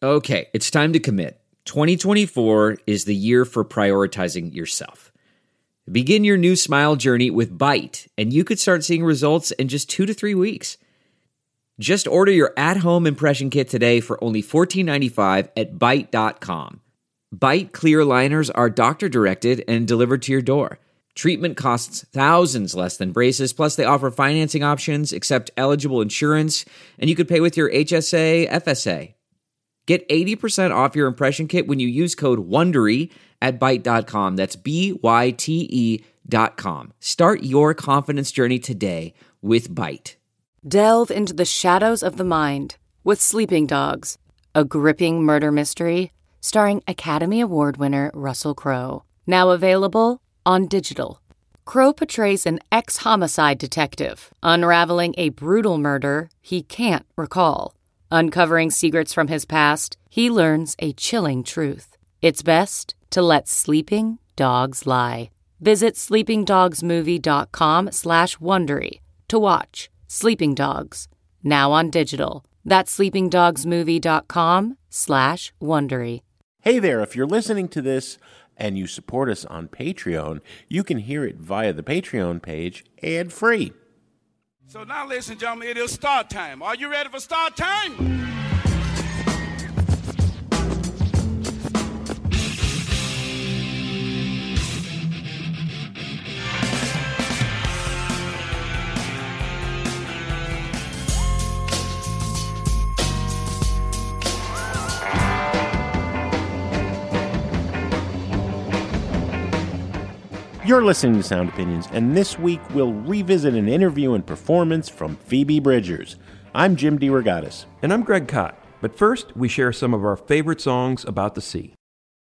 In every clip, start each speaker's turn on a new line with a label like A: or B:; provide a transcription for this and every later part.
A: Okay, it's time to commit. 2024 is the year for prioritizing yourself. Begin your new smile journey with Byte, and you could start seeing results in just 2 to 3 weeks. Just order your at-home impression kit today for only $14.95 at Byte.com. Byte clear liners are doctor-directed and delivered to your door. Treatment costs thousands less than braces, plus they offer financing options, accept eligible insurance, and you could pay with your HSA, FSA. Get 80% off your impression kit when you use code WONDERY at Byte.com. That's BYTE.com. Start your confidence journey today with Byte.
B: Delve into the shadows of the mind with Sleeping Dogs, a gripping murder mystery starring Academy Award winner Russell Crowe. Now available on digital. Crowe portrays an ex-homicide detective unraveling a brutal murder he can't recall. Uncovering secrets from his past, he learns a chilling truth. It's best to let sleeping dogs lie. Visit sleepingdogsmovie.com/Wondery to watch Sleeping Dogs, now on digital. That's sleepingdogsmovie.com/Wondery.
C: Hey there, if you're listening to this and you support us on Patreon, you can hear it via the Patreon page ad-free.
D: So now, ladies and gentlemen, it is start time. Are you ready for start time?
C: You're listening to Sound Opinions, and this week we'll revisit an interview and performance from Phoebe Bridgers. I'm Jim DeRogatis.
E: And I'm Greg Kot. But first, we share some of our favorite songs about the sea.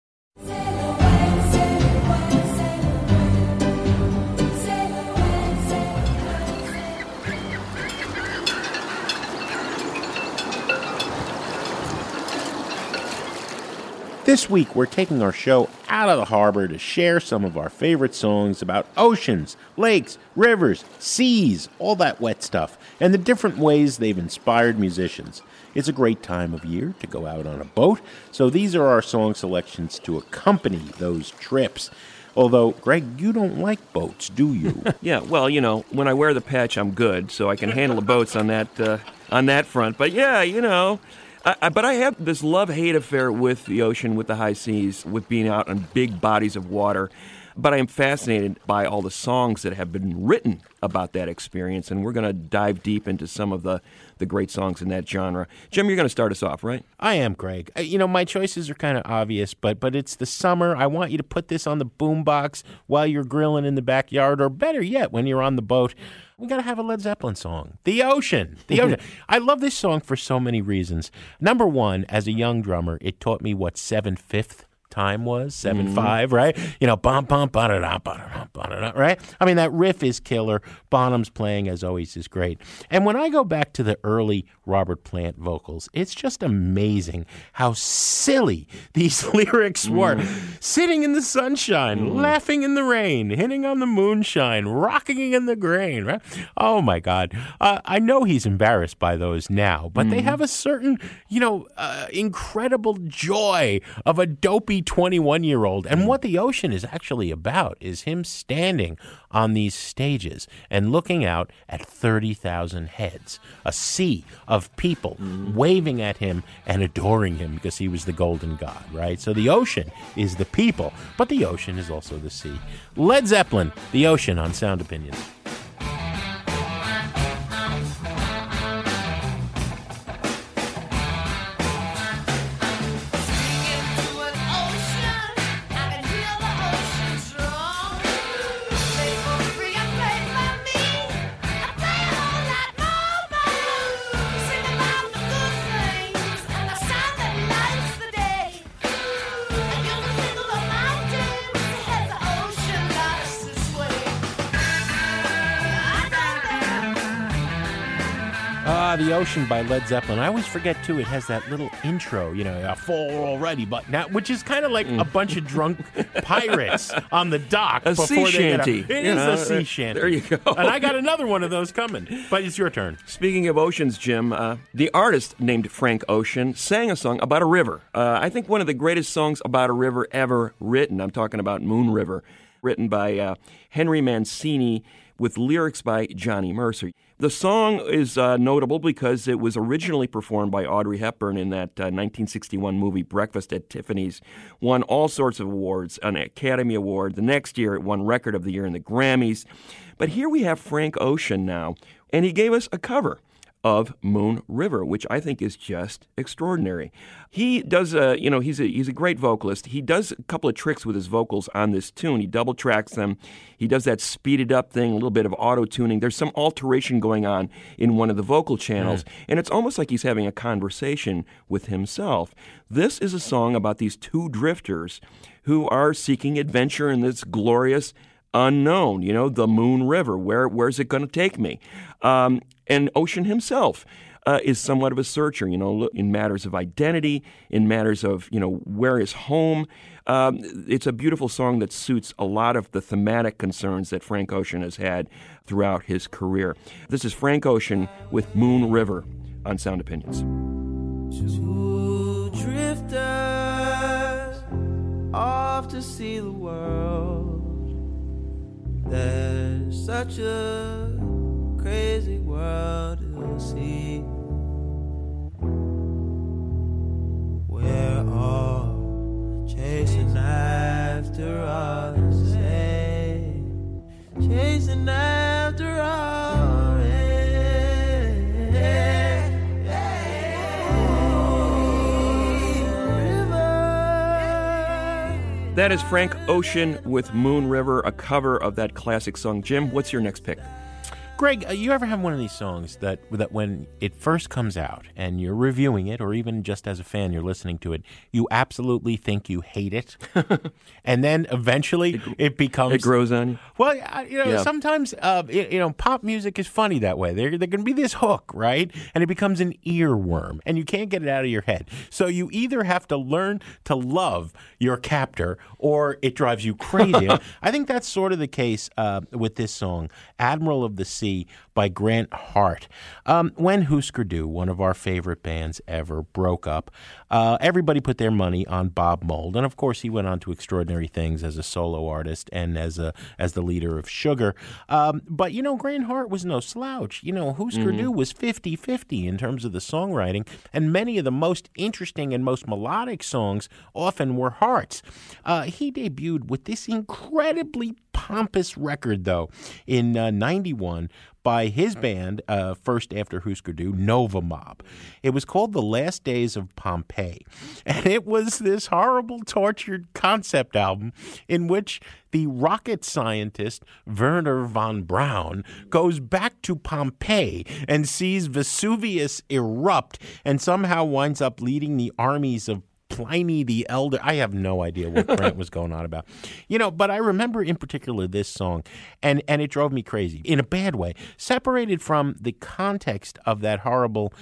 C: This week, we're taking our show out of the harbor to share some of our favorite songs about oceans, lakes, rivers, seas, all that wet stuff, and the different ways they've inspired musicians. It's a great time of year to go out on a boat, so these are our song selections to accompany those trips. Although, Greg, you don't like boats, do you?
E: Yeah, well, you know, when I wear the patch, I'm good, so I can handle the boats on that front. But yeah, you know... But I have this love-hate affair with the ocean, with the high seas, with being out on big bodies of water. But I am fascinated by all the songs that have been written about that experience, and we're going to dive deep into some of the great songs in that genre. Jim, you're going to start us off, right?
C: I am, Greg. You know, my choices are kind of obvious, but it's the summer. I want you to put this on the boombox while you're grilling in the backyard, or better yet, when you're on the boat. We got to have a Led Zeppelin song. The Ocean. The Ocean. I love this song for so many reasons. Number one, as a young drummer, it taught me what 7/5 time was, 7/5, right? You know, bum bum ba-da-da, ba-da-da, ba-da-da, right? I mean, that riff is killer. Bonham's playing, as always, is great. And when I go back to the early Robert Plant vocals, it's just amazing how silly these lyrics were. Sitting in the sunshine, laughing in the rain, hitting on the moonshine, rocking in the grain, right? Oh, my God. I know he's embarrassed by those now, but they have a certain, incredible joy of a dopey 21-year-old. And what The Ocean is actually about is him standing on these stages and looking out at 30,000 heads, a sea of people waving at him and adoring him because he was the golden god, right? So the ocean is the people, but the ocean is also the sea. Led Zeppelin, The Ocean on Sound Opinions. The Ocean by Led Zeppelin. I always forget, too, it has that little intro, full already, but now, which is kind of like a bunch of drunk pirates on the dock.
E: A sea shanty.
C: It is a sea shanty.
E: There you go.
C: And I got another one of those coming, but it's your turn.
E: Speaking of oceans, Jim, the artist named Frank Ocean sang a song about a river. I think one of the greatest songs about a river ever written. I'm talking about Moon River, written by Henry Mancini with lyrics by Johnny Mercer. The song is notable because it was originally performed by Audrey Hepburn in that 1961 movie Breakfast at Tiffany's, won all sorts of awards, an Academy Award. The next year it won Record of the Year in the Grammys. But here we have Frank Ocean now, and he gave us a cover of Moon River, which I think is just extraordinary. He does, he's a great vocalist. He does a couple of tricks with his vocals on this tune. He double tracks them. He does that speeded up thing, a little bit of auto-tuning. There's some alteration going on in one of the vocal channels, and it's almost like he's having a conversation with himself. This is a song about these two drifters who are seeking adventure in this glorious unknown, the Moon River. Where's it going to take me? And Ocean himself is somewhat of a searcher, in matters of identity, in matters of, where is home. It's a beautiful song that suits a lot of the thematic concerns that Frank Ocean has had throughout his career. This is Frank Ocean with Moon River on Sound Opinions.
F: Two drifters off to see the world. There's such a crazy world to see. We're all chasing after our same, chasing after our
E: That is Frank Ocean with Moon River, a cover of that classic song. Jim, what's your next pick?
C: Greg, you ever have one of these songs that when it first comes out and you're reviewing it, or even just as a fan you're listening to it, you absolutely think you hate it, and then eventually it becomes...
E: It grows on you?
C: Well, sometimes pop music is funny that way. There can be this hook, right? And it becomes an earworm, and you can't get it out of your head. So you either have to learn to love your captor, or it drives you crazy. I think that's sort of the case with this song, Admiral of the Sea, by Grant Hart. When Husker Du, one of our favorite bands ever, broke up, everybody put their money on Bob Mould, and of course he went on to extraordinary things as a solo artist and as the leader of Sugar. But Grant Hart was no slouch. Husker Du was 50-50 in terms of the songwriting, and many of the most interesting and most melodic songs often were Hart's. He debuted with this incredibly pompous record, though, in 91 by his band, first after Husker Du, Nova Mob. It was called The Last Days of Pompeii, and it was this horrible, tortured concept album in which the rocket scientist Werner von Braun goes back to Pompeii and sees Vesuvius erupt and somehow winds up leading the armies of Pliny the Elder. I have no idea what Grant was going on about. But I remember in particular this song, and it drove me crazy in a bad way, separated from the context of that horrible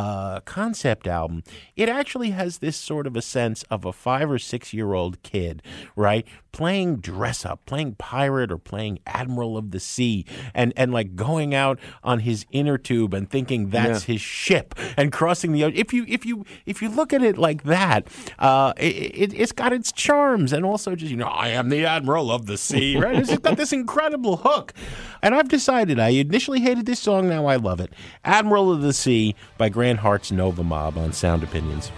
C: concept album. It actually has this sort of a sense of a 5 or 6 year old kid, right, playing dress up, playing pirate or playing Admiral of the Sea, and like going out on his inner tube and thinking that's his ship and crossing the ocean. If you look at it like that, it's got its charms, and also just I am the Admiral of the Sea, right? It's got this incredible hook, and I've decided I initially hated this song, now I love it. Admiral of the Sea by Grant Hart's Nova Mob on Sound Opinions.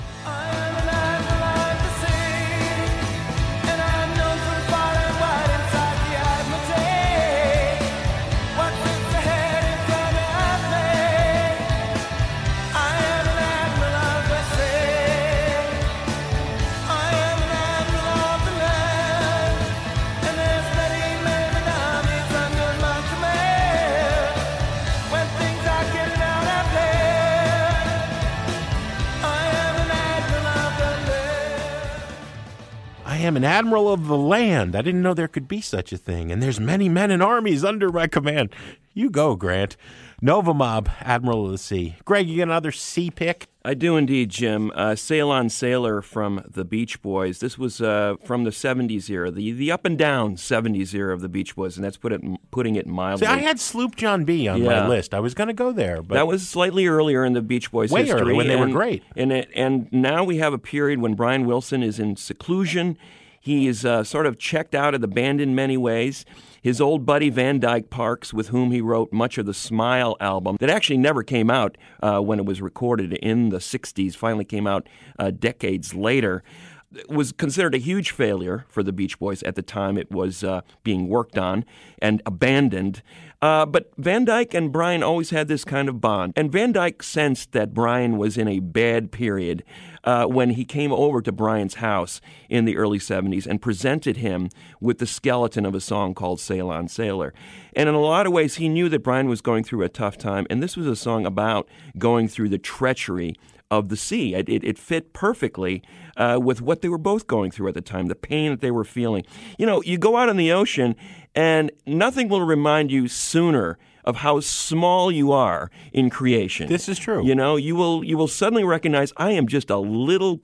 C: I am an admiral of the land. I didn't know there could be such a thing. And there's many men and armies under my command. You go, Grant. Nova Mob, Admiral of the Sea. Greg, you got another sea pick?
E: I do indeed, Jim. Sail On Sailor from the Beach Boys. This was from the 70s era, the up and down 70s era of the Beach Boys, and that's putting it mildly.
C: See, I had Sloop John B. on my list. I was going to go there. But
E: that was slightly earlier in the Beach Boys'
C: way
E: history.
C: Early, when they were great.
E: And now we have a period when Brian Wilson is in seclusion. He is sort of checked out of the band in many ways. His old buddy Van Dyke Parks, with whom he wrote much of the Smile album, that actually never came out when it was recorded in the 60s, finally came out decades later, was considered a huge failure for the Beach Boys at the time it was being worked on and abandoned. But Van Dyke and Brian always had this kind of bond. And Van Dyke sensed that Brian was in a bad period when he came over to Brian's house in the early 70s and presented him with the skeleton of a song called Sail On Sailor. And in a lot of ways, he knew that Brian was going through a tough time, and this was a song about going through the treachery of the sea. It fit perfectly with what they were both going through at the time, the pain that they were feeling. You know, you go out on the ocean, and nothing will remind you sooner of how small you are in creation.
C: This is true.
E: You know, you will suddenly recognize I am just a little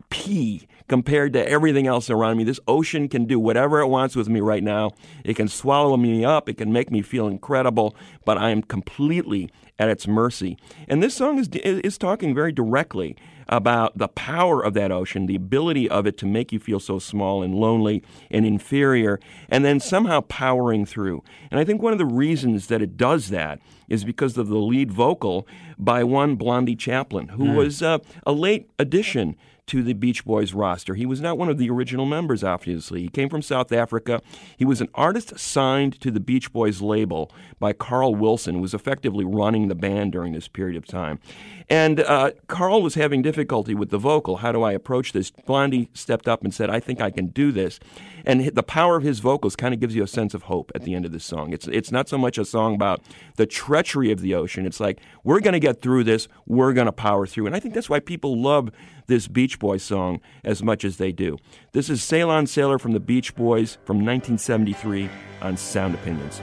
E: pea compared to everything else around me. This ocean can do whatever it wants with me right now. It can swallow me up. It can make me feel incredible, but I am completely at its mercy. And this song is talking very directly about the power of that ocean, the ability of it to make you feel so small and lonely and inferior, and then somehow powering through. And I think one of the reasons that it does that is because of the lead vocal by one Blondie Chaplin, who was a late addition to the Beach Boys roster. He was not one of the original members, obviously. He came from South Africa. He was an artist signed to the Beach Boys label by Carl Wilson, who was effectively running the band during this period of time. And Carl was having difficulty with the vocal. How do I approach this? Blondie stepped up and said, I think I can do this. And the power of his vocals kind of gives you a sense of hope at the end of this song. It's not so much a song about the treachery of the ocean. It's like, we're going to get through this. We're going to power through. And I think that's why people love this Beach Boys song as much as they do. This is Sail On Sailor from the Beach Boys from 1973 on Sound Opinions.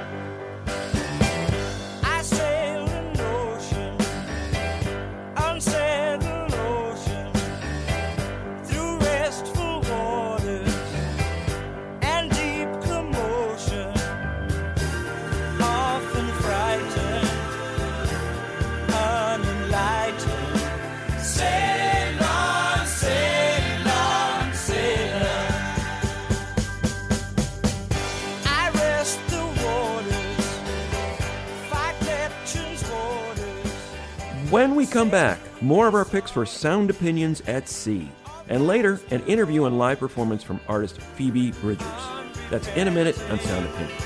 E: When we come back, more of our picks for Sound Opinions at Sea. And later, an interview and live performance from artist Phoebe Bridgers. That's in a minute on Sound Opinions.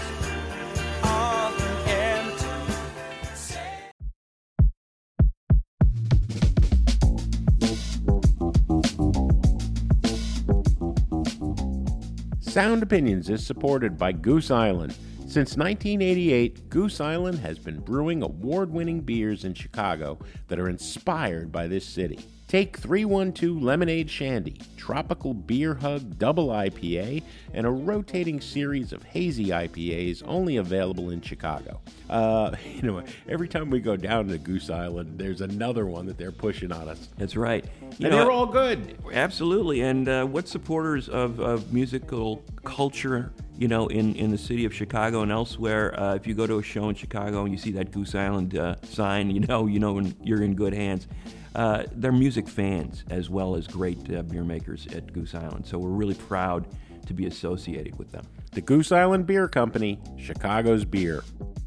C: Sound Opinions is supported by Goose Island. Since 1988, Goose Island has been brewing award-winning beers in Chicago that are inspired by this city. Take 312 Lemonade Shandy, Tropical Beer Hug Double IPA, and a rotating series of hazy IPAs only available in Chicago. Every time we go down to Goose Island, there's another one that they're pushing on us.
E: That's right.
C: They're all good.
E: Absolutely. And what supporters of musical culture, in the city of Chicago and elsewhere, if you go to a show in Chicago and you see that Goose Island sign, you know you're in good hands. They're music fans as well as great beer makers at Goose Island. So we're really proud to be associated with them.
C: The Goose Island Beer Company, Chicago's beer.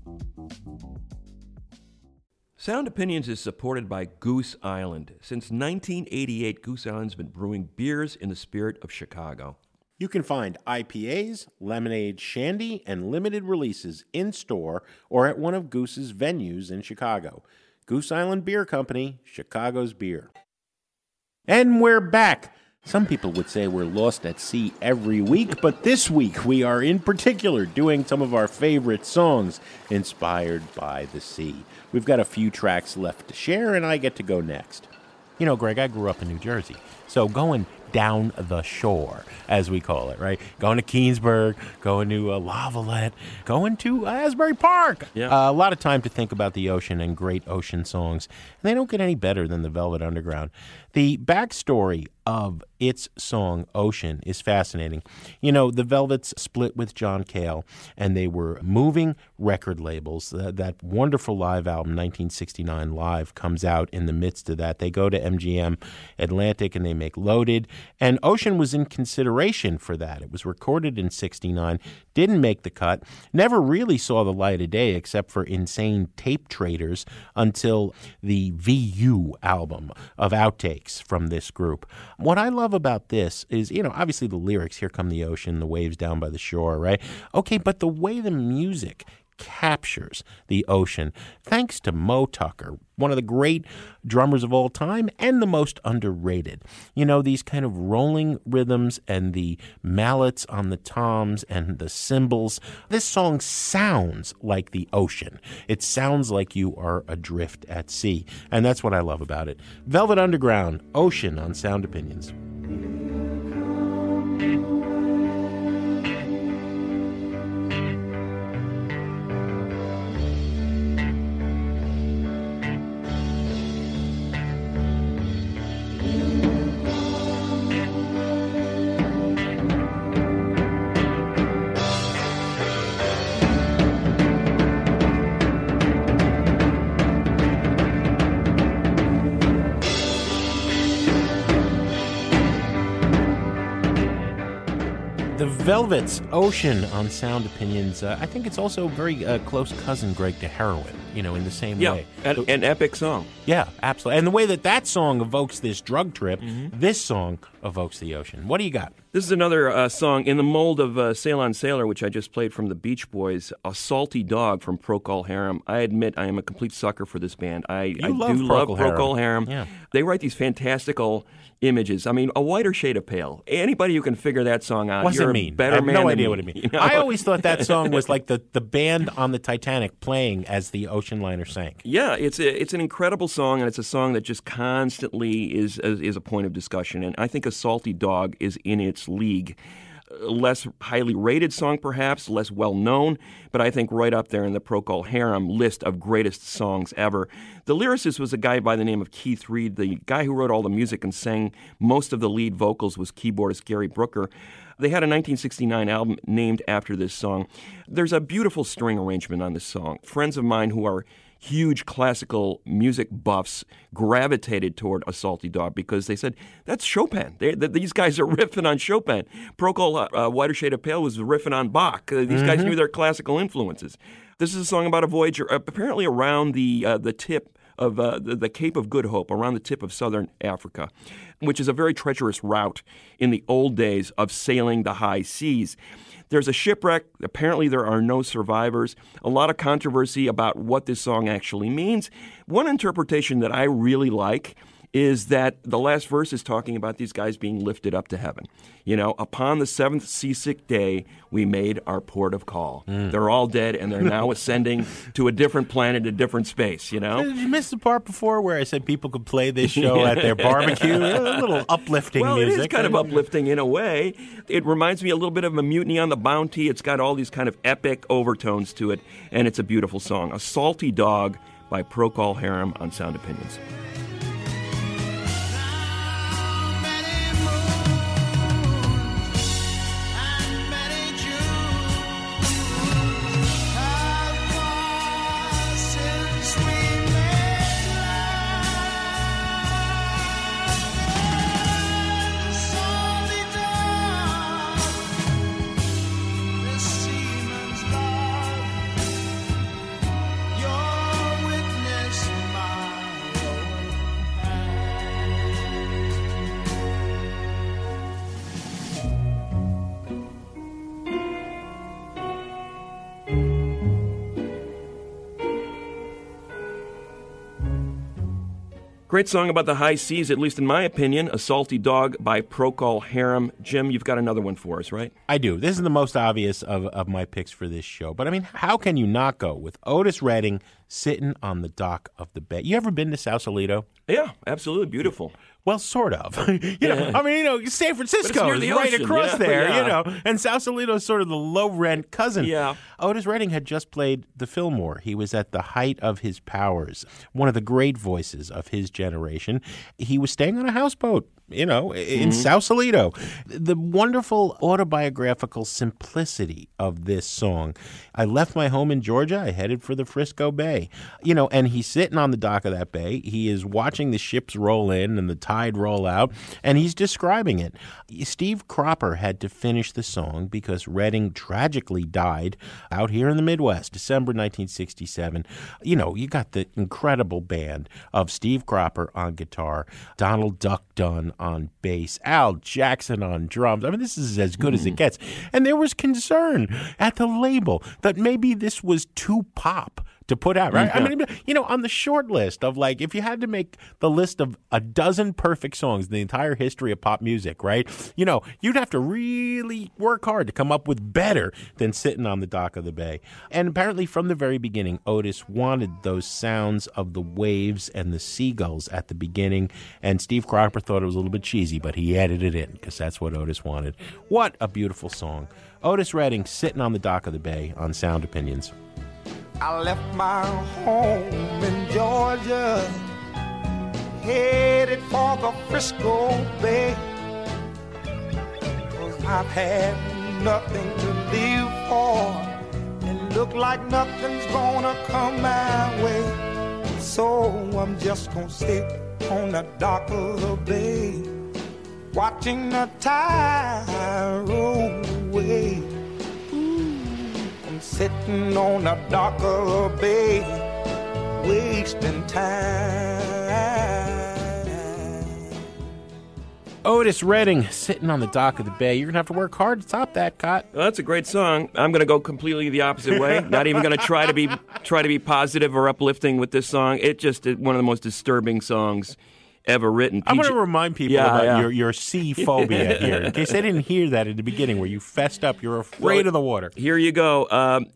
E: Sound Opinions is supported by Goose Island. Since 1988, Goose Island's been brewing beers in the spirit of Chicago.
C: You can find IPAs, lemonade, shandy, and limited releases in-store or at one of Goose's venues in Chicago. Goose Island Beer Company, Chicago's beer. And we're back. Some people would say we're lost at sea every week, but this week we are in particular doing some of our favorite songs inspired by the sea. We've got a few tracks left to share, and I get to go next.
G: Greg, I grew up in New Jersey, so going
C: down the shore, as we call it, right? Going to Keensburg, going to Lavalette, going to Asbury Park.
E: Yeah.
C: A lot of time to think about the ocean and great ocean songs. And they don't get any better than the Velvet Underground. The backstory of its song, Ocean, is fascinating. You know, the Velvets split with John Cale, and they were moving record labels. That wonderful live album, 1969 Live, comes out in the midst of that. They go to MGM Atlantic, and they make Loaded. And Ocean was in consideration for that. It was recorded in 69, didn't make the cut, never really saw the light of day except for insane tape traders until the VU album of outtakes from this group. What I love about this is, you know, obviously the lyrics, here come the ocean, the waves down by the shore, right? Okay, but the way the music captures the ocean, thanks to Mo Tucker, one of the great drummers of all time and the most underrated. You know, these kind of rolling rhythms and the mallets on the toms and the cymbals. This song sounds like the ocean. It sounds like you are adrift at sea, and that's what I love about it. Velvet Underground, Ocean on Sound Opinions. Velvet's Ocean on Sound Opinions. I think it's also a very close cousin, Greg, to Heroin, you know, in the same way.
E: Yeah, an epic song.
C: Yeah, absolutely. And the way that song evokes this drug trip, this song evokes the ocean. What do you got?
E: This is another song in the mold of Sail on Sailor, which I just played from the Beach Boys, A Salty Dog from Procol Harum. I admit I am a complete sucker for this band. I do love Procol Harum.
C: Yeah.
E: They write these fantastical images. I mean, A Whiter Shade of Pale. Anybody who can figure that song out,
C: What's
E: you're
C: it mean?
E: a better
C: I have
E: man
C: no
E: than
C: idea
E: me,
C: what it means.
E: you know?
C: I always thought that song was like the band on the Titanic playing as the ocean liner sank.
E: Yeah, it's an incredible song, and it's a song that just constantly is a point of discussion. And I think A Salty Dog is in its league. Less highly rated song, perhaps, less well-known, but I think right up there in the Procol Harum list of greatest songs ever. The lyricist was a guy by the name of Keith Reed. The guy who wrote all the music and sang most of the lead vocals was keyboardist Gary Brooker. They had a 1969 album named after this song. There's a beautiful string arrangement on this song. Friends of mine who are huge classical music buffs gravitated toward A Salty Dog because they said, that's Chopin. These guys are riffing on Chopin. Procol, Whiter Shade of Pale was riffing on Bach. These guys knew their classical influences. This is a song about a voyager apparently around the tip of the Cape of Good Hope, around the tip of southern Africa, which is a very treacherous route in the old days of sailing the high seas. There's a shipwreck. Apparently, there are no survivors. A lot of controversy about what this song actually means. One interpretation that I really like is that the last verse is talking about these guys being lifted up to heaven. You know, upon the seventh seasick day, we made our port of call. They're all dead, and they're now ascending to a different planet, a different space, you know?
C: Did you miss the part before where I said people could play this show at their barbecue? A little uplifting music.
E: Well, it is kind of uplifting in a way. It reminds me a little bit of A Mutiny on the Bounty. It's got all these kind of epic overtones to it, and it's a beautiful song. A Salty Dog by Procol Harum on Sound Opinions. Great song about the high seas, at least in my opinion. A Salty Dog by Procol Harum. Jim, you've got another one for us, right?
C: I do. This is the most obvious of my picks for this show. But, I mean, how can you not go with Otis Redding sitting on the dock of the bay? You ever been to Sausalito?
E: Yeah, absolutely. Beautiful.
C: Well, sort of. San Francisco
E: near
C: is
E: the
C: right
E: ocean.
C: across
E: Yeah,
C: there,
E: yeah.
C: and Sausalito is sort of the low-rent cousin.
E: Yeah.
C: Otis Redding had just played the Fillmore. He was at the height of his powers, one of the great voices of his generation. He was staying on a houseboat, in Sausalito. The wonderful autobiographical simplicity of this song. I left my home in Georgia. I headed for the Frisco Bay. And he's sitting on the dock of that bay. He is watching the ships roll in and the tide roll out, and he's describing it. Steve Cropper had to finish the song because Redding tragically died out here in the Midwest, December 1967. You got the incredible band of Steve Cropper on guitar, Donald Duck Dunn on bass, Al Jackson on drums. I mean, this is as good as it gets. And there was concern at the label that maybe this was too pop to put out, right?
E: Yeah.
C: I mean, on the short list of, like, if you had to make the list of a dozen perfect songs in the entire history of pop music, right? You'd have to really work hard to come up with better than Sitting on the Dock of the Bay. And apparently from the very beginning, Otis wanted those sounds of the waves and the seagulls at the beginning, and Steve Cropper thought it was a little bit cheesy, but he added it in because that's what Otis wanted. What a beautiful song. Otis Redding, Sitting on the Dock of the Bay on Sound Opinions.
F: I left my home in Georgia, headed for the Frisco Bay, 'cause I've had nothing to live for, and look like nothing's gonna come my way. So I'm just gonna sit on the dock of the bay, watching the tide roll away. Sitting on the dock of the bay, wasting time.
C: Otis Redding, Sitting on the Dock of the Bay. You're going to have to work hard to top that, Cot.
E: Well, that's a great song. I'm going to go completely the opposite way. Not even going to try to be positive or uplifting with this song. It's just one of the most disturbing songs ever written.
C: I'm going to remind people about your sea phobia here, in case they didn't hear that at the beginning, where you fessed up. You're afraid of the water.
E: Here you go.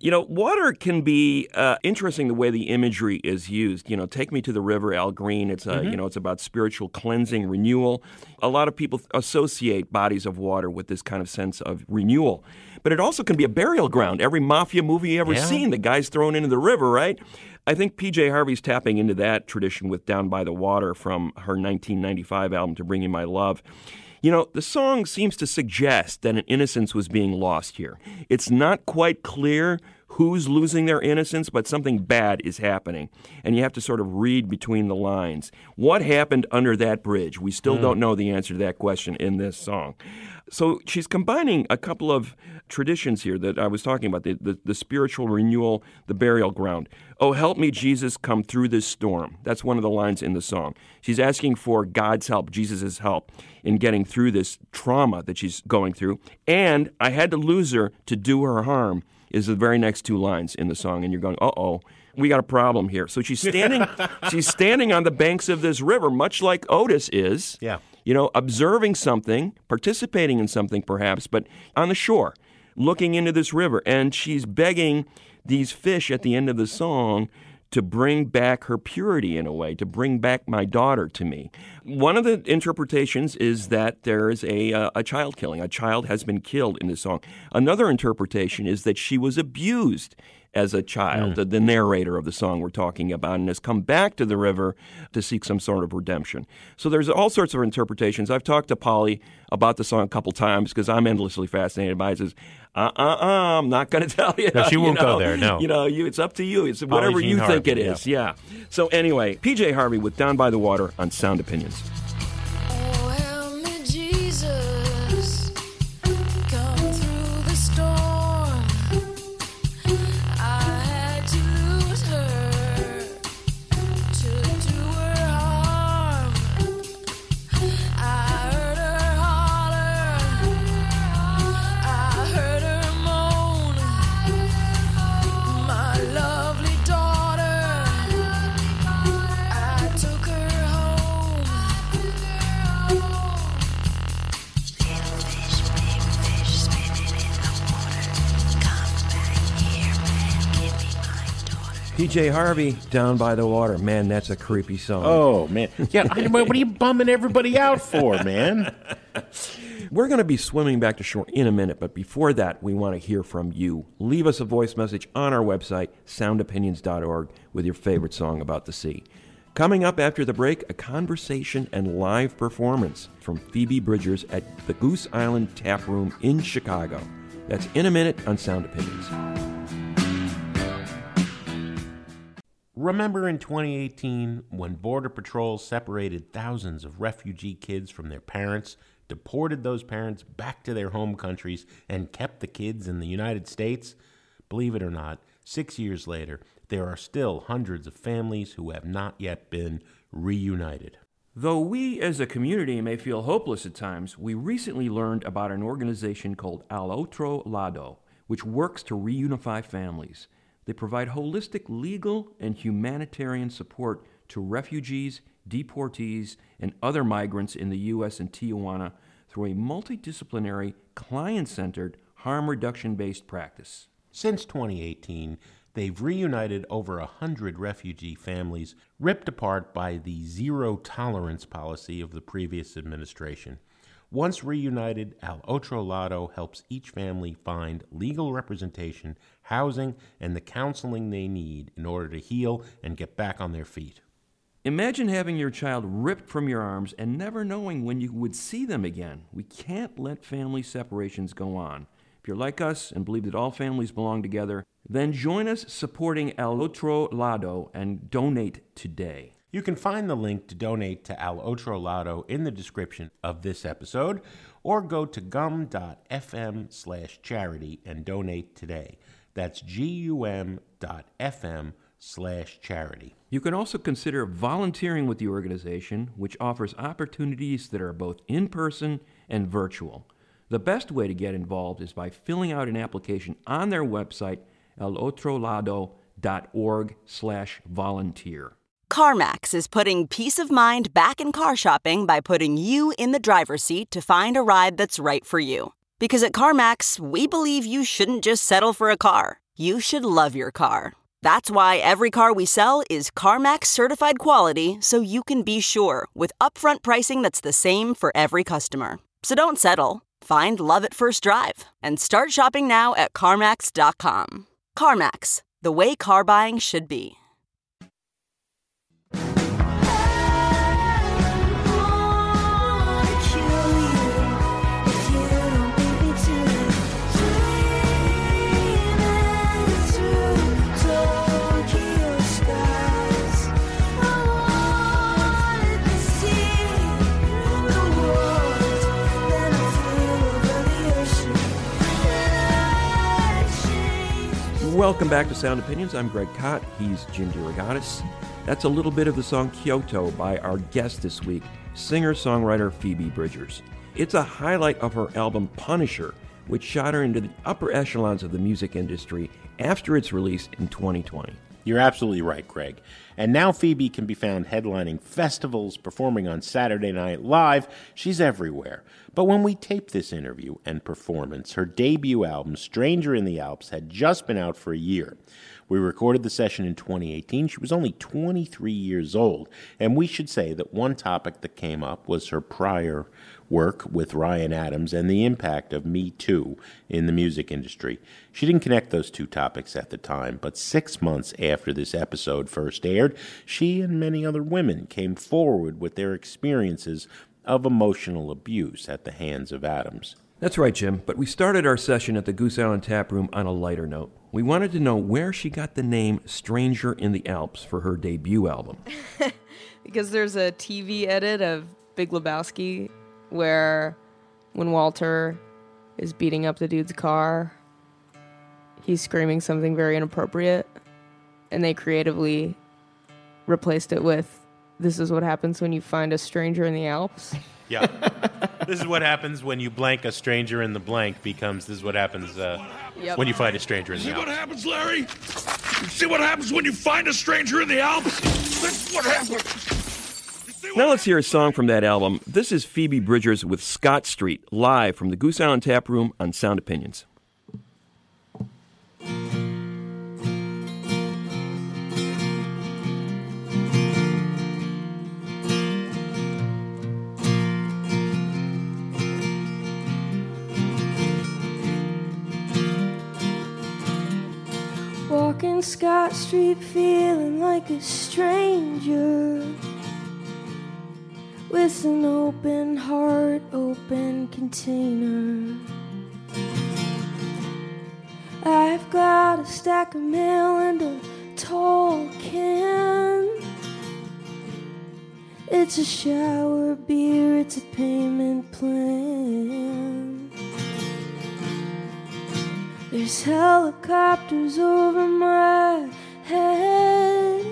E: Water can be interesting the way the imagery is used. Take Me to the River, Al Green. It's it's about spiritual cleansing, renewal. A lot of people associate bodies of water with this kind of sense of renewal. But it also can be a burial ground. Every mafia movie you ever seen, the guy's thrown into the river, right? I think P.J. Harvey's tapping into that tradition with Down by the Water from her 1995 album, To Bring You My Love. The song seems to suggest that an innocence was being lost here. It's not quite clear who's losing their innocence, but something bad is happening. And you have to sort of read between the lines. What happened under that bridge? We still don't know the answer to that question in this song. So she's combining a couple of traditions here that I was talking about, the spiritual renewal, the burial ground. Oh, help me, Jesus, come through this storm. That's one of the lines in the song. She's asking for God's help, Jesus' help, in getting through this trauma that she's going through. And I had to lose her to do her harm is the very next two lines in the song. And you're going, uh-oh, we got a problem here. So she's standing on the banks of this river, much like Otis is.
C: Yeah.
E: Observing something, participating in something perhaps, but on the shore, looking into this river. And she's begging these fish at the end of the song to bring back her purity in a way, to bring back my daughter to me. One of the interpretations is that there is a child killing. A child has been killed in this song. Another interpretation is that she was abused as a child, the narrator of the song we're talking about, and has come back to the river to seek some sort of redemption. So there's all sorts of interpretations. I've talked to Polly about the song a couple times because I'm endlessly fascinated by it. She says, I'm not going to tell you.
C: No, she won't go there, no.
E: It's up to you. It's whatever you think it is. Yeah. So anyway, P.J. Harvey with Down by the Water on Sound Opinions.
G: Oh, help me, Jesus, come through the storm. I had to lose her to do her harm. I heard her holler, I heard her moan. My lovely daughter, I took her home.
E: PJ Harvey, Down by the Water. Man, that's a creepy song.
C: Oh, man. Yeah, what are you bumming everybody out for, man?
E: We're going to be swimming back to shore in a minute, but before that, we want to hear from you. Leave us a voice message on our website, soundopinions.org, with your favorite song about the sea. Coming up after the break, a conversation and live performance from Phoebe Bridgers at the Goose Island Tap Room in Chicago. That's in a minute on Sound Opinions.
C: Remember in 2018 when Border Patrol separated thousands of refugee kids from their parents, deported those parents back to their home countries, and kept the kids in the United States? Believe it or not, 6 years later, there are still hundreds of families who have not yet been reunited.
E: Though we as a community may feel hopeless at times, we recently learned about an organization called Al Otro Lado, which works to reunify families. They provide holistic legal and humanitarian support to refugees, deportees, and other migrants in the U.S. and Tijuana through a multidisciplinary, client-centered, harm reduction-based practice.
C: Since 2018, they've reunited over 100 refugee families ripped apart by the zero-tolerance policy of the previous administration. Once reunited, Al Otro Lado helps each family find legal representation, housing, and the counseling they need in order to heal and get back on their feet.
E: Imagine having your child ripped from your arms and never knowing when you would see them again. We can't let family separations go on. If you're like us and believe that all families belong together, then join us supporting Al Otro Lado and donate today.
C: You can find the link to donate to Al Otro Lado in the description of this episode, or go to gum.fm/charity and donate today. That's gum.fm/charity.
E: You can also consider volunteering with the organization, which offers opportunities that are both in-person and virtual. The best way to get involved is by filling out an application on their website, alotrolado.org/volunteer.
H: CarMax is putting peace of mind back in car shopping by putting you in the driver's seat to find a ride that's right for you. Because at CarMax, we believe you shouldn't just settle for a car. You should love your car. That's why every car we sell is CarMax certified quality, so you can be sure with upfront pricing that's the same for every customer. So don't settle. Find love at first drive and start shopping now at CarMax.com. CarMax, the way car buying should be.
E: Welcome back to Sound Opinions. I'm Greg Kot. He's Jim DeRogatis. That's a little bit of the song Kyoto by our guest this week, singer-songwriter Phoebe Bridgers. It's a highlight of her album Punisher, which shot her into the upper echelons of the music industry after its release in 2020.
C: You're absolutely right, Greg. And now Phoebe can be found headlining festivals, performing on Saturday Night Live. She's everywhere. But when we taped this interview and performance, her debut album, Stranger in the Alps, had just been out for a year. We recorded the session in 2018. She was only 23 years old. And we should say that one topic that came up was her prior work with Ryan Adams and the impact of Me Too in the music industry. She didn't connect those two topics at the time, but 6 months after this episode first aired, she and many other women came forward with their experiences of emotional abuse at the hands of Adams.
E: That's right, Jim, but we started our session at the Goose Island Tap Room on a lighter note. We wanted to know where she got the name Stranger in the Alps for her debut album.
I: Because there's a TV edit of Big Lebowski where when Walter is beating up the dude's car, he's screaming something very inappropriate, and they creatively replaced it with, "This is what happens when you find a stranger in the Alps."
C: Yeah. This is what happens when you blank a stranger in the blank becomes this is what happens when you find a stranger in the Alps.
D: See what happens, Larry? You see what happens when you find a stranger in the Alps? That's what happens.
E: Now let's hear a song from that album. This is Phoebe Bridgers with Scott Street, live from the Goose Island Tap Room on Sound Opinions.
J: on Scott Street feeling like a stranger, with an open heart, open container. I've got a stack of mail and a tall can. It's a shower beer, it's a payment plan. There's helicopters over my head.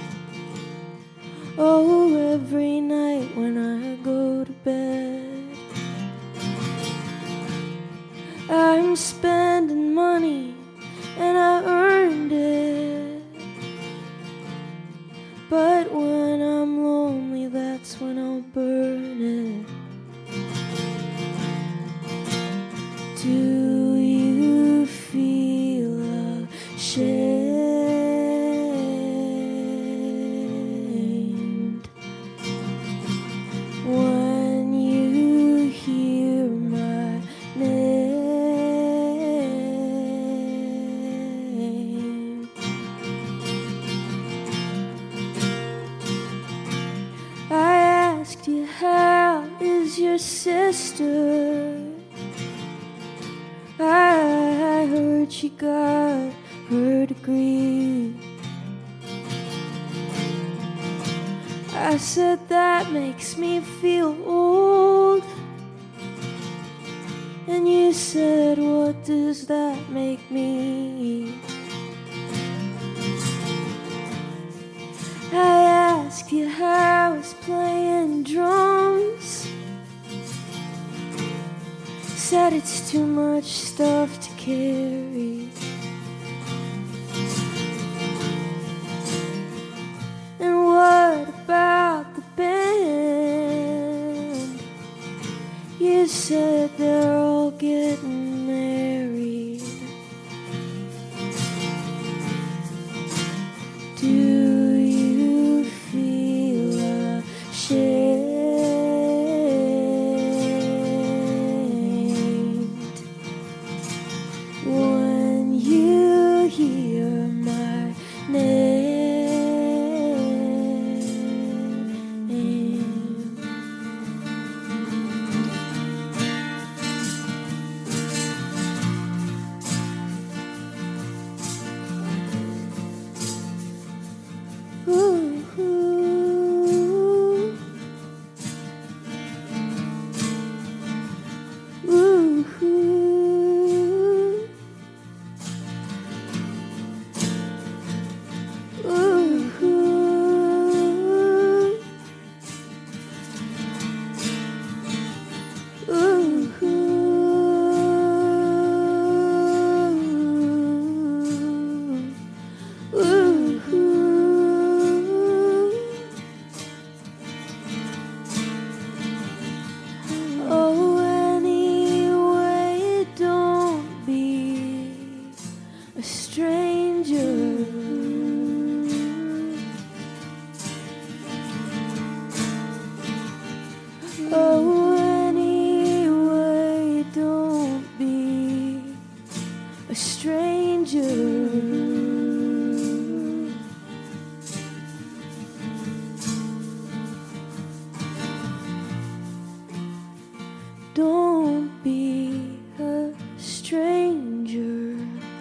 J: Oh, every night when I go to bed, I'm spending money and I earned it. But when I'm lonely, that's when I'll burn it. Do you feel ashamed when you hear my name? I asked you, how is your sister? I heard she got her degree. I said that makes me feel old. And you said, what does that make me? I asked you how I was playing drums. Said it's too much stuff to carry. And what about the band? You said they're all getting married. Do you feel ashamed when you hear my name? Ooh, ooh, ooh, ooh, oh, anyway, don't be a stranger. Oh, anyway, don't be a stranger. Don't be a stranger.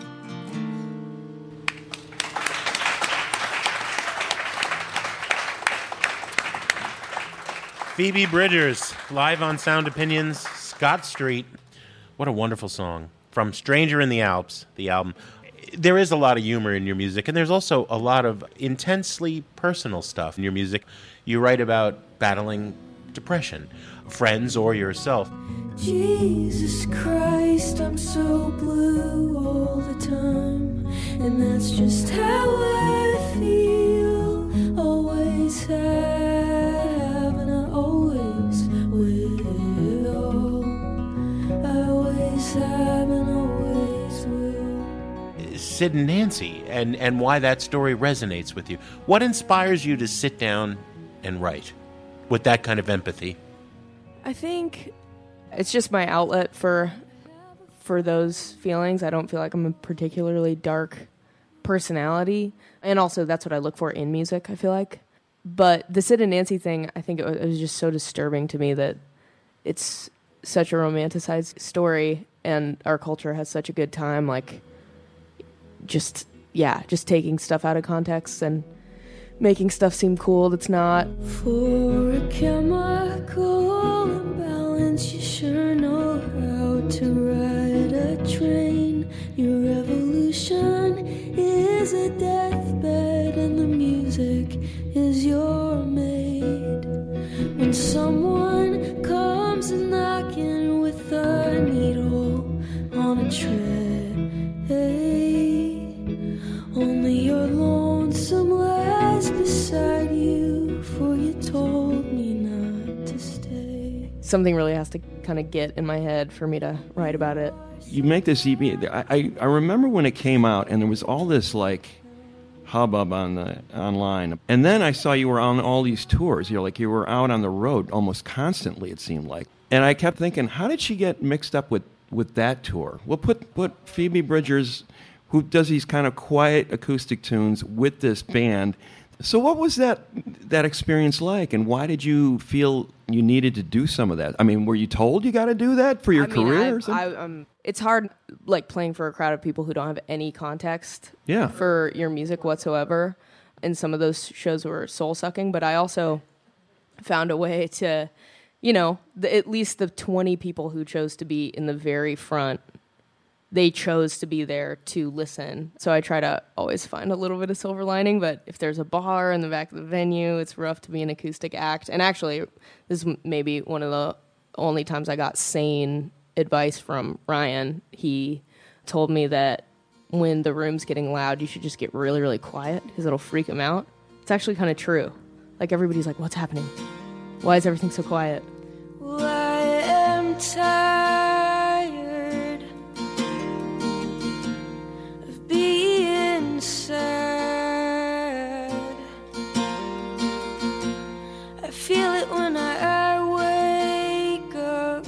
C: Phoebe Bridgers, live on Sound Opinions, Scott Street. What a wonderful song. From Stranger in the Alps, the album. There is a lot of humor in your music, and there's also a lot of intensely personal stuff in your music. You write about battling depression, friends or yourself.
J: Jesus Christ, I'm so blue all the time, and that's just how I feel. Always have, and I always will. I always have and always will.
C: Sid and Nancy, and why that story resonates with you. What inspires you to sit down and write with that kind of empathy?
I: I think it's just my outlet for those feelings. I don't feel like I'm a particularly dark personality, and also that's what I look for in music, I feel like. But the Sid and Nancy thing, I think it was just so disturbing to me that it's such a romanticized story and our culture has such a good time, like, just taking stuff out of context and making stuff seem cool that's not.
J: For a chemical imbalance, you sure know how to ride a train. Your revolution is a deathbed and the music is your maid. When someone comes knocking with a needle on a tray, only your lonesome lies beside you, for you told me not to stay.
I: Something really has to kind of get in my head for me to write about it.
E: You make this EP. I remember when it came out, and there was all this like hubbub online, and then I saw you were on all these tours. You were out on the road almost constantly. It seemed like, and I kept thinking, how did she get mixed up with that tour? Well, put Phoebe Bridgers, who does these kind of quiet acoustic tunes, with this band. So what was that experience like, and why did you feel you needed to do some of that? I mean, were you told you got to do that for your career or something?
I: It's hard, like, playing for a crowd of people who don't have any context for your music whatsoever. And some of those shows were soul-sucking, but I also found a way to, at least the 20 people who chose to be in the very front, they chose to be there to listen. So I try to always find a little bit of silver lining, but if there's a bar in the back of the venue, it's rough to be an acoustic act. And actually, this is maybe one of the only times I got sane advice from Ryan. He told me that when the room's getting loud, you should just get really, really quiet because it'll freak him out. It's actually kind of true. Like, everybody's like, what's happening? Why is everything so quiet?
J: Well, I am tired of being sad. I feel it when I wake up,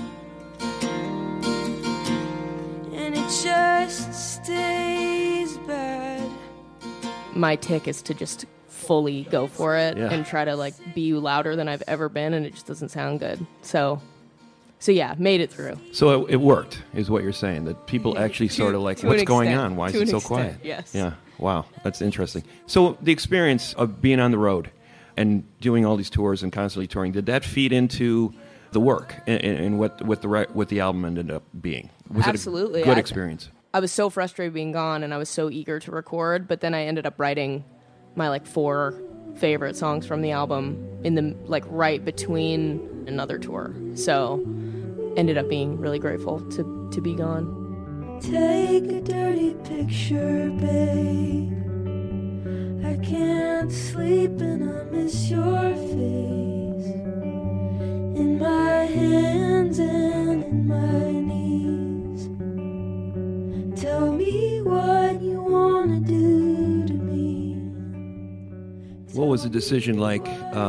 J: and it just stays bad.
I: My tick is to just fully go for it and try to, like, be louder than I've ever been, and it just doesn't sound good. So yeah, made it through.
E: So it worked, is what you're saying, that people actually sort of like, what's going on? Why is it so quiet?
I: Yes.
E: Yeah. Wow. That's interesting. So the experience of being on the road and doing all these tours and constantly touring, did that feed into the work and what the album ended up being? Was
I: Absolutely.
E: it a good experience?
I: I was so frustrated being gone, and I was so eager to record, but then I ended up writing my, like, 4 favorite songs from the album in the, like, right between another tour. So ended up being really grateful to be gone.
J: Take a dirty picture, babe. I can't sleep and I miss your face in my hands and in my knees. Tell me what you wanna do to me.
E: What was the decision like,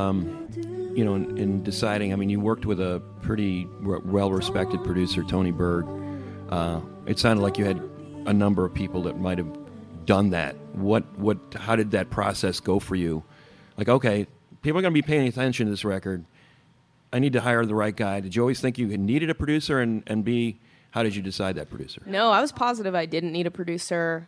E: in deciding? I mean, you worked with a pretty well-respected producer, Tony Berg. It sounded like you had a number of people that might have done that. How did that process go for you? Like, okay, people are going to be paying attention to this record. I need to hire the right guy. Did you always think you needed a producer, and B, how did you decide that producer?
I: No, I was positive I didn't need a producer.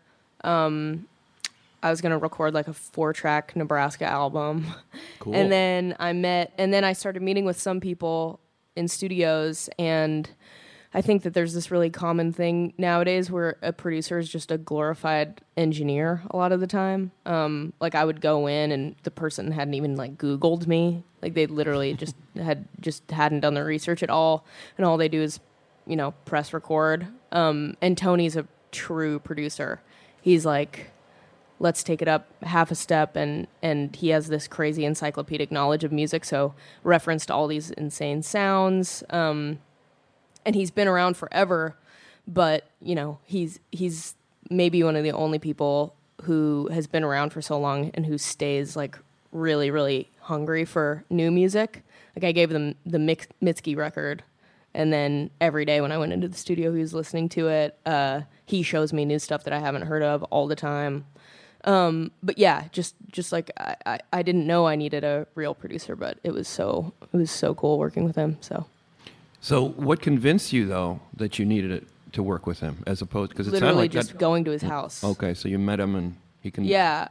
I: I was going to record like a 4-track Nebraska album.
E: Cool.
I: And then I started meeting with some people in studios, and I think that there's this really common thing nowadays where a producer is just a glorified engineer a lot of the time. Like, I would go in and the person hadn't even, like, Googled me. Like, they literally hadn't done their research at all, and all they do is, press record. And Tony's a true producer. He's like, let's take it up half a step, and he has this crazy encyclopedic knowledge of music, so referenced all these insane sounds. And he's been around forever, but, he's maybe one of the only people who has been around for so long and who stays, like, really, really hungry for new music. Like, I gave them the Mitski record, and then every day when I went into the studio, he was listening to it. He shows me new stuff that I haven't heard of all the time. But yeah, just like I didn't know I needed a real producer, but it was so cool working with him.
E: So what convinced you though that you needed it to work with him as opposed because it sounded
I: literally
E: like
I: just going to his house.
E: Okay, so you met him and he can.
I: Yeah,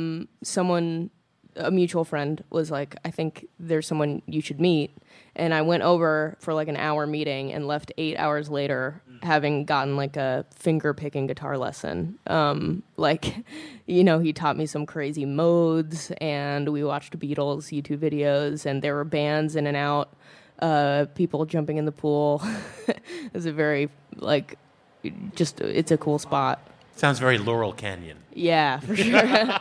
I: a mutual friend was like, I think there's someone you should meet. And I went over for like an hour meeting and left 8 hours later having gotten like a finger picking guitar lesson. He taught me some crazy modes and we watched Beatles YouTube videos and there were bands in and out, people jumping in the pool. It was a very it's a cool spot.
C: Sounds very Laurel Canyon.
I: Yeah, for sure.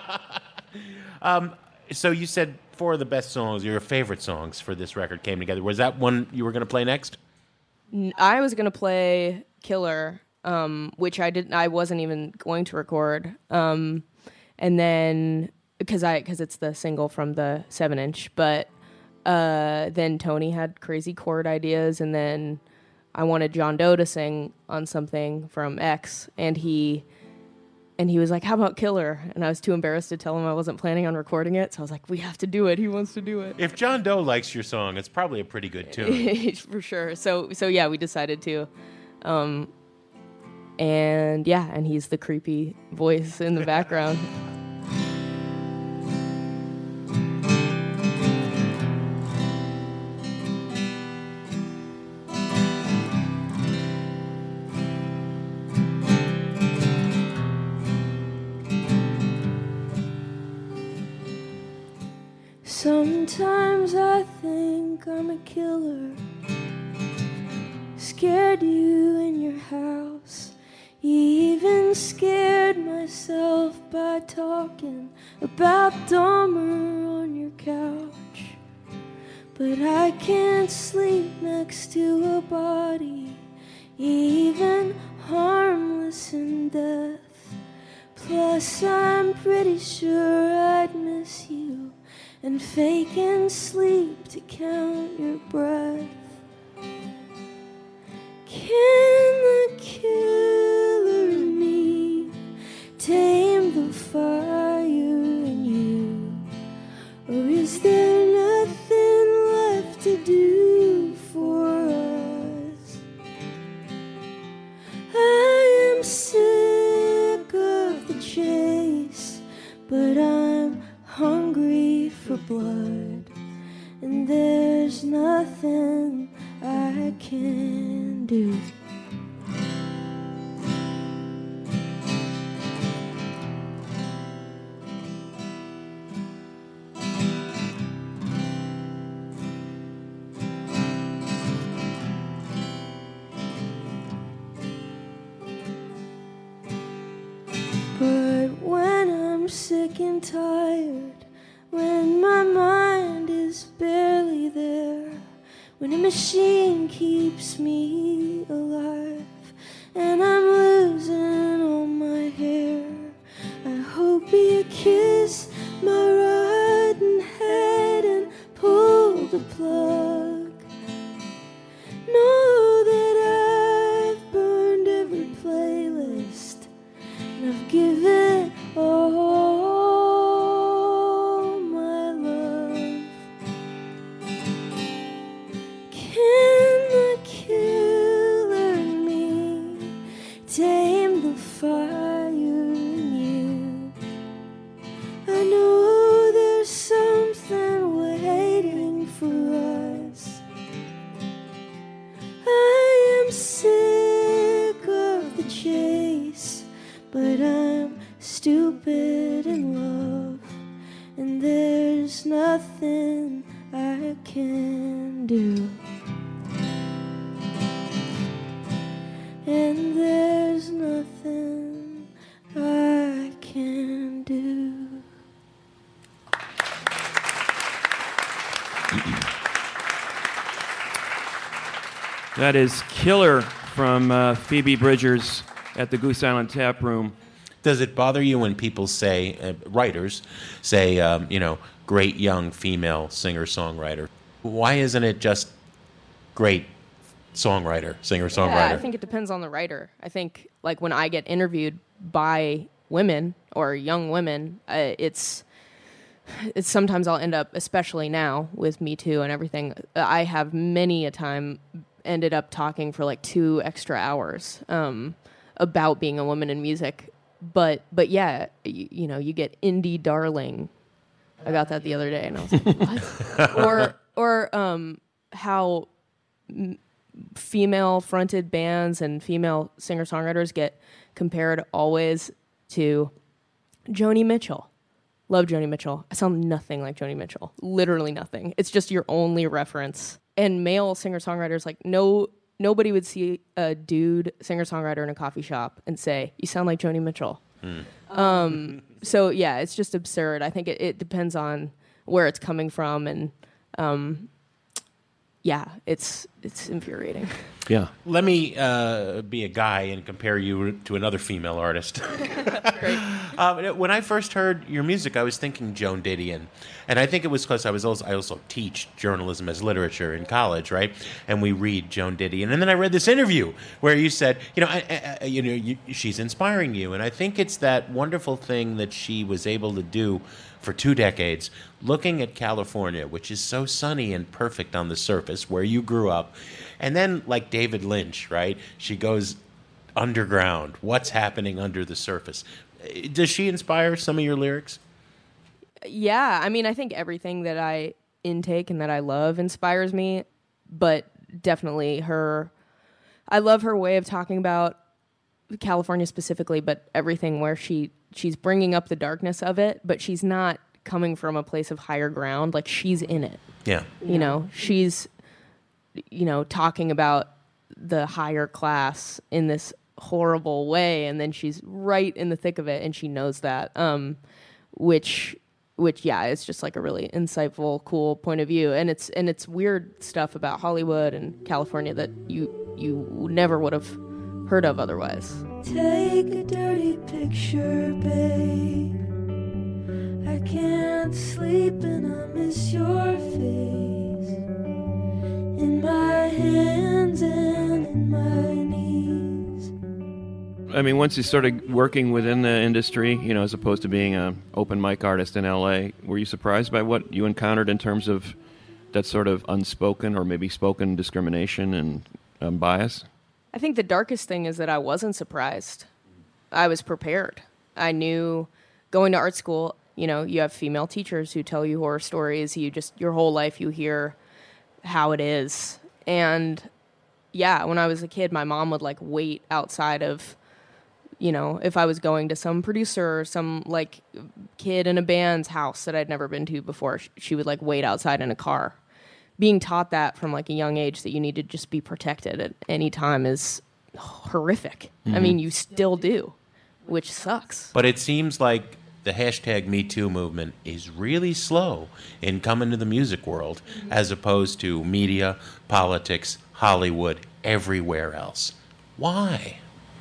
C: So you said 4 of the best songs, your favorite songs for this record came together. Was that one you were going to play next?
I: I was going to play Killer, which I wasn't even going to record. And then because it's the single from the 7-inch, but then Tony had crazy chord ideas, and then I wanted John Doe to sing on something from X, and he was like, how about Killer? And I was too embarrassed to tell him I wasn't planning on recording it. So I was like, we have to do it. He wants to do it.
C: If John Doe likes your song, it's probably a pretty good tune.
I: For sure. So yeah, we decided to. And he's the creepy voice in the background.
J: Sometimes I think I'm a killer. Scared you in your house. Even scared myself by talking about Dahmer on your couch. But I can't sleep next to a body, even harmless in death. Plus I'm pretty sure I'd miss you and faking sleep to count your breath. Can the killer in me tame the fire in you? Or is there nothing left to do for us? I am sick of the chase, but I'm hungry for blood, and there's nothing I can do. But when I'm sick and tired, when my mind is barely there, when a machine keeps me alive and I'm losing all my hair, I hope you kiss my rotten head and pull the plug. Know that I've burned every playlist and I've given all my love. Can the killer in me tame the fire in you? I know there's something waiting for us. I am sick of the chase, but I'm stupid in love, and there's nothing I can do. And there's nothing I can do.
E: That is Killer from Phoebe Bridgers at the Goose Island Tap Room.
C: Does it bother you when people say, writers say, great young female singer-songwriter? Why isn't it just great songwriter, singer-songwriter?
I: Yeah, I think it depends on the writer. I think like when I get interviewed by women or young women, it's sometimes I'll end up, especially now with Me Too and everything, I have many a time ended up talking for like 2 extra hours about being a woman in music. But yeah, you get indie darling. I got that the other day, and I was like, what? or how female-fronted bands and female singer-songwriters get compared always to Joni Mitchell. Love Joni Mitchell. I sound nothing like Joni Mitchell. Literally nothing. It's just your only reference. And male singer-songwriters, like, nobody would see a dude singer-songwriter in a coffee shop and say, you sound like Joni Mitchell. So, yeah, it's just absurd. I think it depends on where it's coming from, and, yeah, it's infuriating.
C: Yeah. Let me be a guy and compare you to another female artist.
I: Great.
C: When I first heard your music, I was thinking Joan Didion. And I think it was because I also teach journalism as literature in college, right? And we read Joan Didion. And then I read this interview where you said, she's inspiring you. And I think it's that wonderful thing that she was able to do for 2 decades, looking at California, which is so sunny and perfect on the surface, where you grew up. And then, like David Lynch, right? She goes underground. What's happening under the surface? Does she inspire some of your lyrics?
I: Yeah, I mean, I think everything that I intake and that I love inspires me, but definitely I love her way of talking about California specifically, but everything where she's bringing up the darkness of it, but she's not coming from a place of higher ground. Like, she's in it.
C: Yeah.
I: She's, talking about the higher class in this horrible way, and then she's right in the thick of it, and she knows that, which yeah, it's just like a really insightful, cool point of view, and it's weird stuff about Hollywood and California that you never would have heard of otherwise.
J: Take a dirty picture, babe. I can't sleep and I miss your face in my hands and in my knees.
E: I mean, once you started working within the industry, as opposed to being an open mic artist in L.A., were you surprised by what you encountered in terms of that sort of unspoken or maybe spoken discrimination and bias?
I: I think the darkest thing is that I wasn't surprised. I was prepared. I knew going to art school, you have female teachers who tell you horror stories. Your whole life you hear how it is. And yeah, when I was a kid, my mom would like wait outside of, if I was going to some producer or some like kid in a band's house that I'd never been to before, she would like wait outside in a car. Being taught that from like a young age that you need to just be protected at any time is horrific. Mm-hmm. I mean, you still do, which sucks.
C: But it seems like the hashtag #MeToo movement is really slow in coming to the music world, as opposed to media, politics, Hollywood, everywhere else. Why?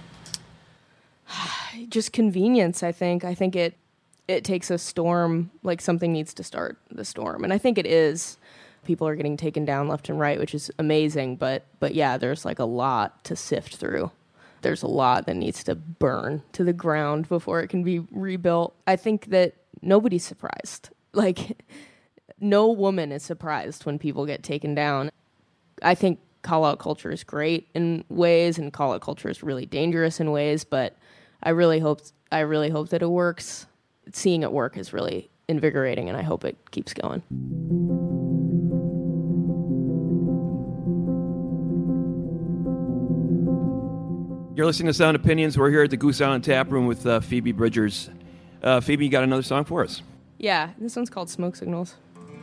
I: Just convenience, I think. I think it takes a storm, like something needs to start the storm. And I think it is. People are getting taken down left and right, which is amazing. But yeah, there's like a lot to sift through. There's a lot that needs to burn to the ground before it can be rebuilt. I think that nobody's surprised. Like, no woman is surprised when people get taken down. I think call-out culture is great in ways, and call-out culture is really dangerous in ways, but I really hope that it works. Seeing it work is really invigorating, and I hope it keeps going.
E: You're listening to Sound Opinions. We're here at the Goose Island Tap Room with Phoebe Bridgers. Phoebe, you got another song for us?
I: Yeah, this one's called Smoke Signals.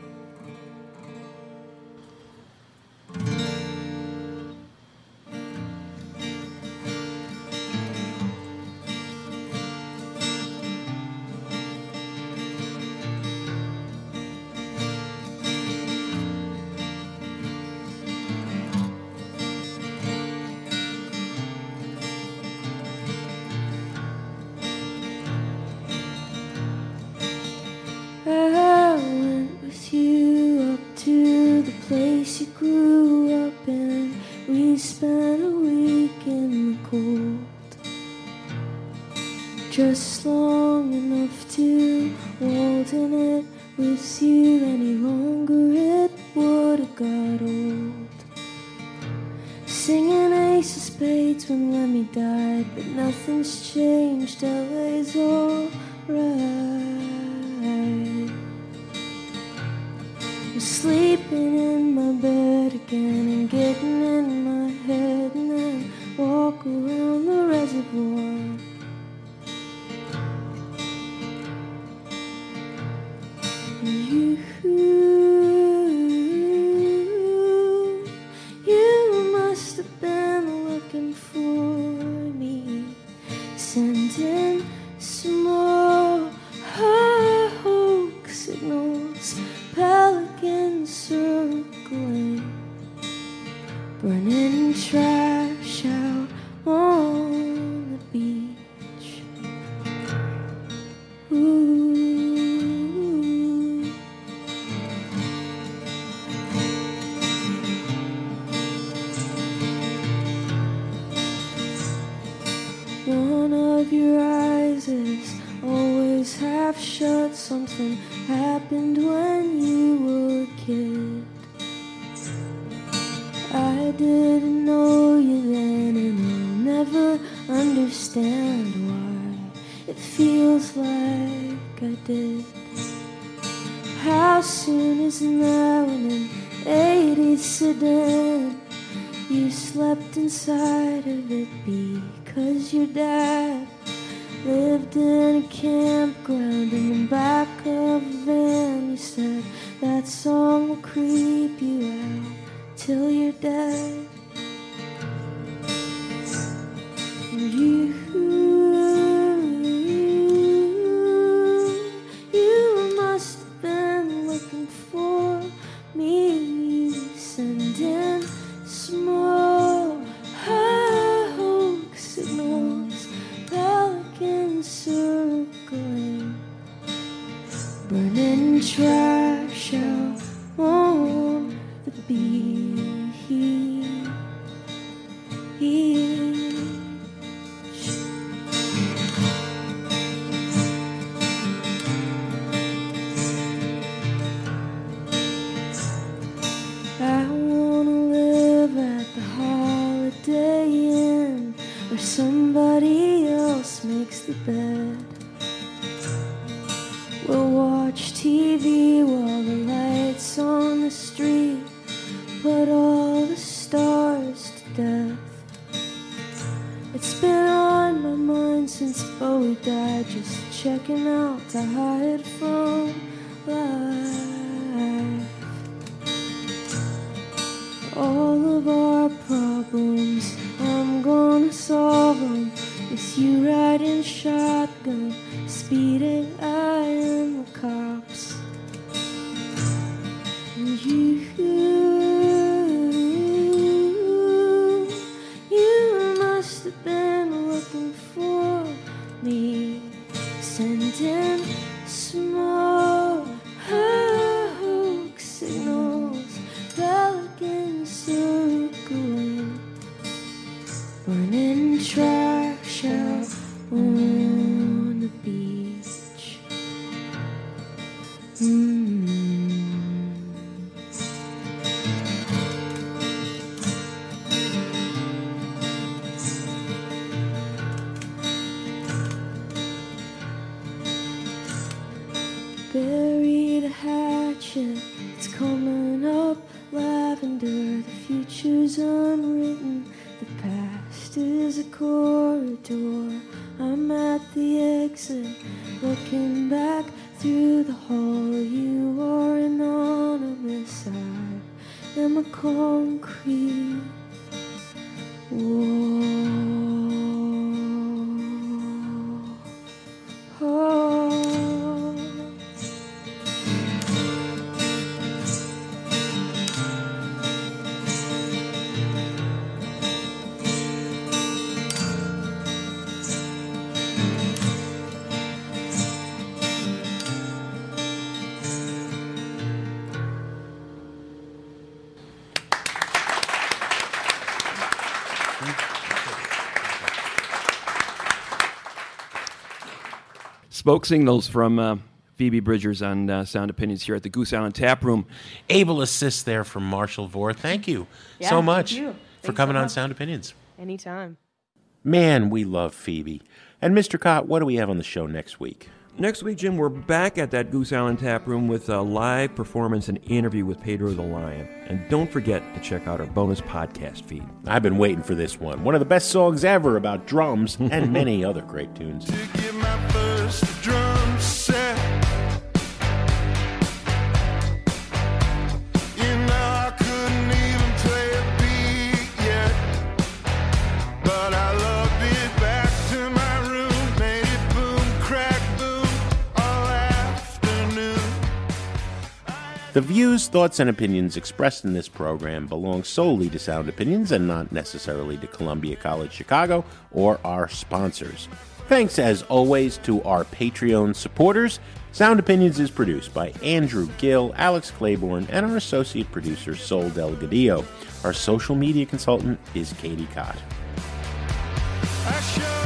J: I went with you up to the place you grew up in. We spent a week in the cold. just long enough to hold in it with you any longer, it would have got old. Singing Ace of Spades when Lemmy died, but nothing's changed, LA's alright. I'm sleeping in my bed again and getting in my head, and then walk around the reservoir. You must have been looking for me, sending small hoax signals, pelicans circling, burning trash out on the beach. Ooh. One of your eyes is always half shut. Something happened when you were a kid. I didn't know you then, and I'll never understand why it feels like I did. How soon is now in an 80s sedan? You slept inside of it because your dad lived in a campground in the back of a van. You said that song will creep you out till you're dead. You must have been looking for me, sending small hoax signals, pelicans circling, burning trash out on the beach. I wanna live at the Holiday Inn where somebody else makes the bed. We'll watch TV while the lights on the street put all the stars to death. It's been on my mind since Bowie died, just checking out to hide from life. All of our problems, I'm gonna solve them with you riding shotgun, speeding, eyeing the cops. And you must have been looking for me, sending small hoax signals, pelicans circling, burning trash out on the beach. Buried a hatchet, it's coming up lavender. The future's unwritten, the past is a corridor. I'm at the exit, looking back through the hall. You are anonymous, I am a concrete wall.
E: Smoke signals from Phoebe Bridgers on Sound Opinions here at the Goose Island Tap Room.
C: Able assist there from Marshall Vore. Thank you so much for coming on Sound Opinions.
I: Anytime.
C: Man, we love Phoebe. And Mr. Cott, what do we have on the show next week?
E: Next week, Jim, we're back at that Goose Island Tap Room with a live performance and interview with Pedro the Lion. And don't forget to check out our bonus podcast feed.
C: I've been waiting for this one. One of the best songs ever about drums and many other great tunes.
F: To get my first drum set. You know I couldn't even play a beat yet, but I loved it. Back to my room, made it boom, crack, boom, all afternoon.
C: The views, thoughts, and opinions expressed in this program belong solely to Sound Opinions and not necessarily to Columbia College Chicago or our sponsors. Thanks, as always, to our Patreon supporters. Sound Opinions is produced by Andrew Gill, Alex Claiborne, and our associate producer, Sol Delgadillo. Our social media consultant is Katie Cott.
F: I sure